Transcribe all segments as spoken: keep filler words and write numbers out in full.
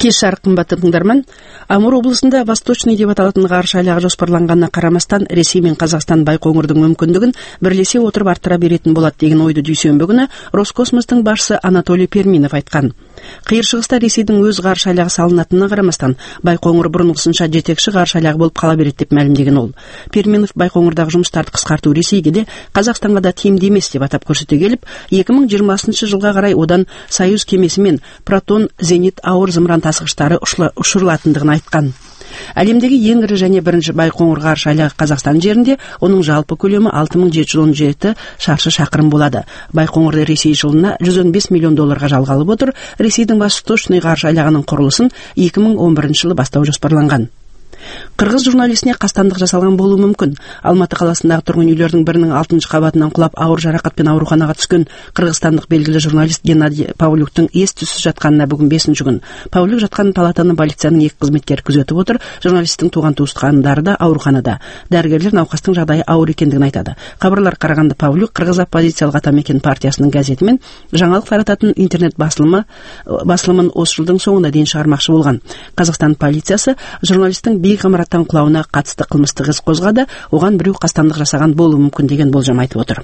Кеш жарық қымбатты тыңдарман. Амур облысында Восточный деп аталатын ғарыш айлағы жоспарланғанына қарамастан Ресей мен Қазақстан Байқоңырдың мүмкіндігін бірлесе отырып арттыра беретін болады деген ойды дүйсенбі күні Роскосмостың басшысы Анатолий Перминов айтқан. Қиыр шығыста Ресейдің өз ғарыш айлағы салынатынына қарамастан Байқоңыр бұрынғысынша жетекші ғарыш айлағы болып қала береді деп мәлімдеген ол. Перминов Байқоңырдағы жұмыстарды қысқарту Ресейге де Қазақстанға да тиімді емес деп атап көрсете келіп, екі мың жиырмасыншы жылға қарай одан Союз кемесі мен Протон, Зенит ауыр зымыран тасығыштары ұшырылатындығын айтқан. Әлемдегі ең ірі және бірінші Байқоңыр ғарыш айлағы Қазақстан жерінде, оның жалпы көлемі алты мың жеті жүз он жеті шаршы шақырым болады. Байқоңырды Ресей жылына жүз он бес миллион долларға жалға алып отыр. Ресейдің Восточный ғарыш айлағының құрылысын екі мың он бірінші жылы бастау жоспарланған. Қырғыз журналистіне қастандық жасалған болуы мүмкін. Алматы қаласындағы тұрғын үйлердің бірінің алтыншы қабатынан құлап ауыр жарақатпен ауруханаға түскен қырғызстандық белгілі журналист Геннадий Павлюктың ес-түссіз жатқанына бүгін бесінші күн. Павлюк жатқан палатаны полицияның екі қызметкері күзетіп отыр. Журналисттің туған-туысқандары да ауруханада. Дәрігерлер науқастың жағдайы ауыр екендігін айтады. Хабарлар қарағанда Павлюк қырғыз оппозициялық Атамекен партиясының газетімен жаңалық тарататын интернет басылымы басылымын осы жылдың соңына дейін шығармақшы болған. Қазақстан полициясы журналисттің биік ғимараттан құлауына қатысты қылмыстық іс қозғады, оған біреу қастандық жасаған болуы мүмкін деген болжам айтып отыр.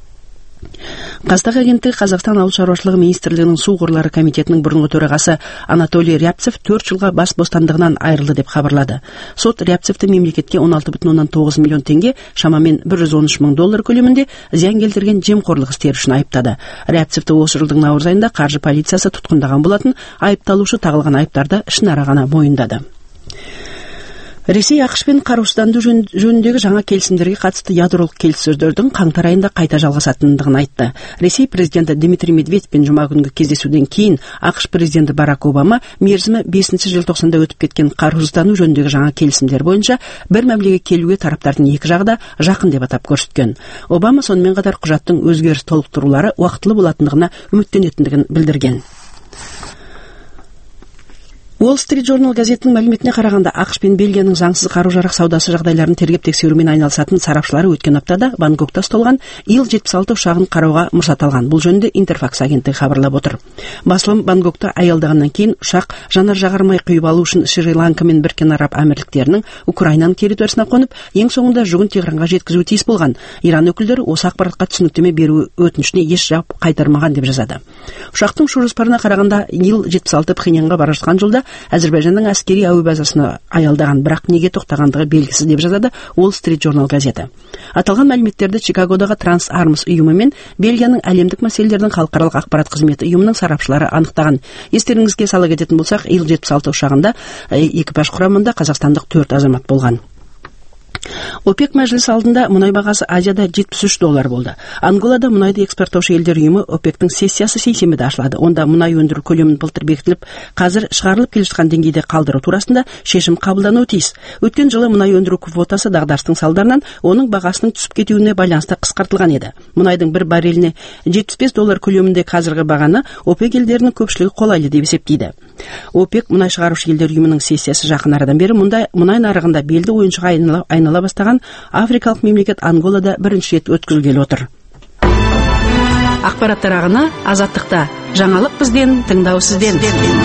Қазтаг агенттігі Қазақстан ауыл шаруашылығы министрлігінің су қорлары комитетінің бұрынғы төрағасы Анатолий Рябцев төрт жылға бас бостандығынан айырылды деп хабарлады. Сот Рябцевті мемлекетке он алты бүтін оннан тоғыз миллион теңге, шамамен бір жүз он үш мың доллар көлемінде зиян келтірген жемқорлық істері үшін айыптады. Рябцевті осы жылдың наурыз айында қаржы полициясы тұтқындаған болатын. Айыпталушы тағылған айыптарды ішінара ғана мойындады. Ресей ақш пен қарусыздану жөніндегі жаңа келісімдерге қатысты ядролық келіссөздердің қаңтар айында қайта жалғасатындығын айтты. Ресей президенті Дмитрий Медведевпен жұма күнгі кездесуден кейін ақш президенті Барак Обама мерзімі бесінші желтоқсанда өтіп кеткен қарусыздану жөніндегі жаңа келісімдер бойынша бір мәмілеге келуге тараптардың екі жағы да жақын деп атап көрсеткен. Обама сонымен қатар құжаттың өзгеріс толықтырулары уақытылы болатындығына үміттенетіндігін білдірген. Wall Street Journal газетінің мәліметіне қарағанда ақш пен Бельгияның заңсыз қару-жарақ саудасы жағдайларын тергеп тексерумен айналысатын сарапшылары өткен аптада Бангкокта ұсталған Ил жетпіс алты ұшағын қарауға мұрсат алған. Бұл жөнінде Интерфакс агенттігі хабарлап отыр. Басылым Бангкокта аялдағаннан кейін ұшақ жанар-жағармай құйып алу үшін Шри-Ланка мен Біріккен Араб Әмірліктерінің Украинаның территориясына қонып, ең соңында жүгін Tehranға жеткізуі тиіс болған. Иран өкілдері осы ақпаратқа түсініктеме беру өтінішіне еш жауап қайтармаған деп жазады. Ұшақтың ұшу жоспарына қарағанда Ил жетпіс алты Пхеньянға бара жатқан жолда Әзербайжанның әскери әуе базасына аялдаған, бірақ неге тоқтағандығы белгісіз деп жазады Wall Street Journal газеті. Аталған мәліметтерді Чикагодағы Транс Армс ұйымы мен Бельгияның әлемдік мәселелердің халықаралық ақпарат қызметі ұйымының сарапшылары анықтаған. Естеріңізге сала кететін болсақ, Ил жетпіс алты ұшағында экипаж құрамында қазақстандық төрт азамат болған. ОПЕК мәжілісі алдында мұнай бағасы Азияда жетпіс үш доллар болды. Анголада мұнайды экспорттаушы елдер ұйымы ОПЕКтің сессиясы сейсенбіде ашылады. Онда мұнай өндіру көлемін былтыр бекітіліп, қазір шығарылып келе жатқан деңгейде қалдыру турасында шешім қабылдануы тиіс. Өткен жылы мұнай өндіру квотасы дағдарыстың салдарынан оның бағасының түсіп кетуіне байланысты қысқартылған еді. Мұнайдың бір барреліне жетпіс бес доллар көлемінде қазіргі бағаны ОПЕК елдерінің көпшілігі қолайлы деп есептейді. ОПЕК мұнай шығарушы елдер ұйымының сессиясы жақын арадан бері мұндай мұнай нарығында белді ойыншыға айнала бастаған африкалық мемлекет Анголада бірінші рет өткізілгелі отыр. Ақпараттар ағыны Азаттықта. Жаңалық бізден, тыңдау сізден.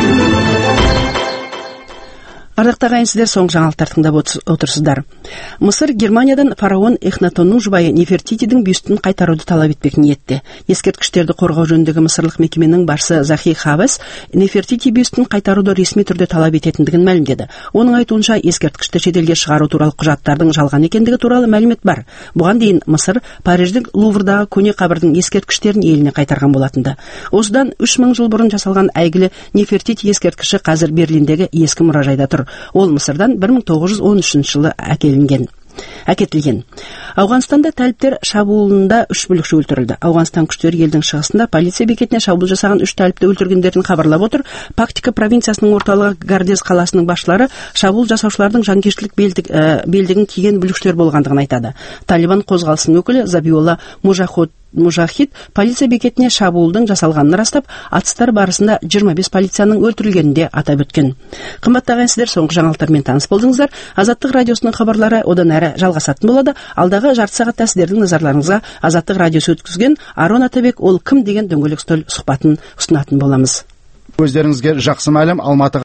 Ардақты ағайын, сіздер соңғы жаңалықтар тыңдап отырсыздар. Мысыр Германиядан фараон Эхнатонның жұбайы Нефертитидің бюстін қайтаруды талап етпек ниетте. Ескерткіштерді қорғау жөніндегі мысырлық мекеменің басшысы Захи Хавес Нефертити бюстін қайтаруды ресми түрде талап ететіндігін мәлімдеді. Оның айтуынша, ескерткішті шетелге шығару туралы құжаттардың жалған екендігі туралы мәлімет бар. Бұған дейін Мысыр Париждің Луврдағы көне қабірдің ескерткіштерін еліне қайтарған болатынды. Осыдан үш мың жыл бұрын жасалған әйгілі Нефертити ескерткіші қазір Берлиндегі ескі мұражайда тұр. Ол Мысырдан бір мың тоғыз жүз он үшінші жылы әкелінген. әкетілген. Ауғанстанда тәліптер шабуылында үш бүлікші өлтірілді. Ауғанстан күштері елдің шығысында полиция бекетіне шабуыл жасаған үш тәліпті өлтіргендерін хабарлап отыр. Пактика провинциясының орталығы Гардес қаласының басшылары шабуыл жасаушылардың жанкештілік белдік, ә, белдігін киген бүлікшілер болғандығын айтады. Талибан қозғалысының өкілі Забиолла Мужаход Мужахид полиция бекетіне шабуылдың жасалғанын растап, атыстар барысында жиырма бес полицияның өлтірілгенінде атап өткен. Қымбатты ағайын, сіздер соңғы жаңалықтармен таныс болдыңыздар. Азаттық радиосының хабарлары одан әрі жалғасатын болады. Алдағы жарты сағатта сіздердің назарларыңызға Азаттық радиосы өткізген Арон Атабек ол кім деген дөңгелек үстел сұхбатын ұсынатын боламыз. Өздеріңізге жақсы мәлім. Алматы